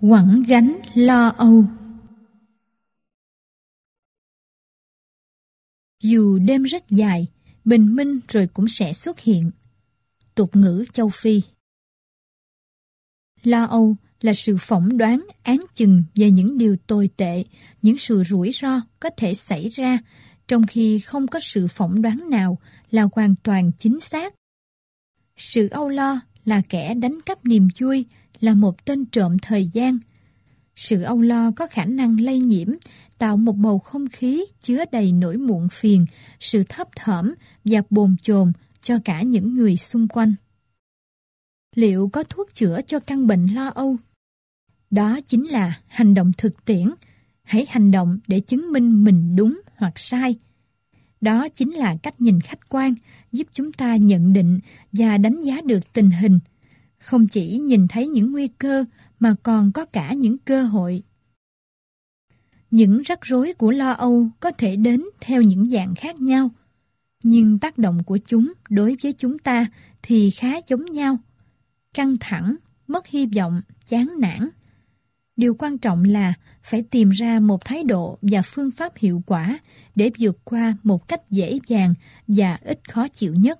Quẳng gánh lo âu. Dù đêm rất dài, bình minh rồi cũng sẽ xuất hiện. Tục ngữ châu Phi. Lo âu là sự phỏng đoán, án chừng về những điều tồi tệ, những sự rủi ro có thể xảy ra, trong khi không có sự phỏng đoán nào là hoàn toàn chính xác. Sự âu lo là kẻ đánh cắp niềm vui, là một tên trộm thời gian. Sự âu lo có khả năng lây nhiễm, tạo một bầu không khí chứa đầy nỗi muộn phiền, sự thấp thỏm và bồn chồn cho cả những người xung quanh. Liệu có thuốc chữa cho căn bệnh lo âu? Đó chính là hành động thực tiễn. Hãy hành động để chứng minh mình đúng hoặc sai. Đó chính là cách nhìn khách quan, giúp chúng ta nhận định và đánh giá được tình hình. Không chỉ nhìn thấy những nguy cơ mà còn có cả những cơ hội. Những rắc rối của lo âu có thể đến theo những dạng khác nhau, nhưng tác động của chúng đối với chúng ta thì khá giống nhau. Căng thẳng, mất hy vọng, chán nản. Điều quan trọng là phải tìm ra một thái độ và phương pháp hiệu quả để vượt qua một cách dễ dàng và ít khó chịu nhất.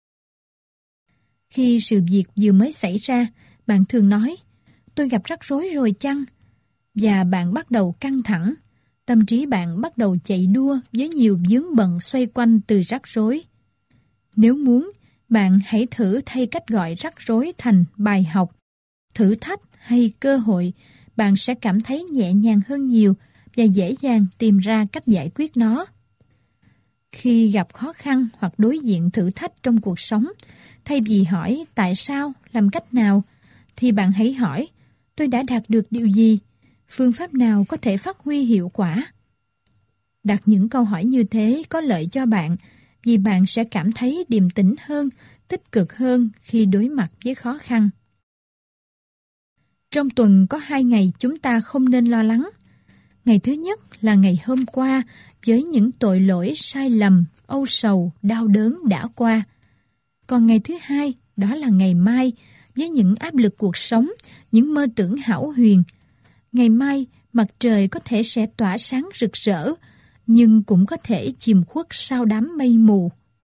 Khi sự việc vừa mới xảy ra, bạn thường nói, tôi gặp rắc rối rồi chăng? Và bạn bắt đầu căng thẳng. Tâm trí bạn bắt đầu chạy đua với nhiều vướng bận xoay quanh từ rắc rối. Nếu muốn, bạn hãy thử thay cách gọi rắc rối thành bài học, thử thách hay cơ hội. Bạn sẽ cảm thấy nhẹ nhàng hơn nhiều và dễ dàng tìm ra cách giải quyết nó. Khi gặp khó khăn hoặc đối diện thử thách trong cuộc sống, thay vì hỏi tại sao, làm cách nào, thì bạn hãy hỏi tôi đã đạt được điều gì, phương pháp nào có thể phát huy hiệu quả. Đặt những câu hỏi như thế có lợi cho bạn vì bạn sẽ cảm thấy điềm tĩnh hơn, tích cực hơn khi đối mặt với khó khăn. Trong tuần có 2 ngày chúng ta không nên lo lắng. Ngày thứ nhất là ngày hôm qua với những tội lỗi, sai lầm, âu sầu, đau đớn đã qua. Còn ngày thứ hai đó là ngày mai với những áp lực cuộc sống, những mơ tưởng hão huyền. Ngày mai mặt trời có thể sẽ tỏa sáng rực rỡ, nhưng cũng có thể chìm khuất sau đám mây mù.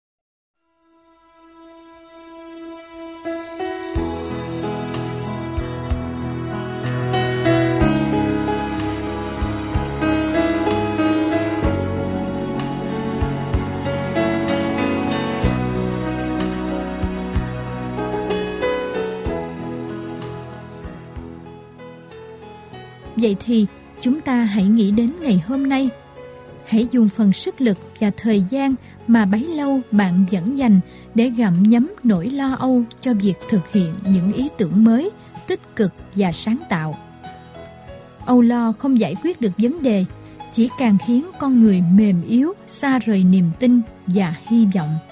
Vậy thì chúng ta hãy nghĩ đến ngày hôm nay. Hãy dùng phần sức lực và thời gian mà bấy lâu bạn vẫn dành để gặm nhấm nỗi lo âu cho việc thực hiện những ý tưởng mới, tích cực và sáng tạo. Âu lo không giải quyết được vấn đề, chỉ càng khiến con người mềm yếu, xa rời niềm tin và hy vọng.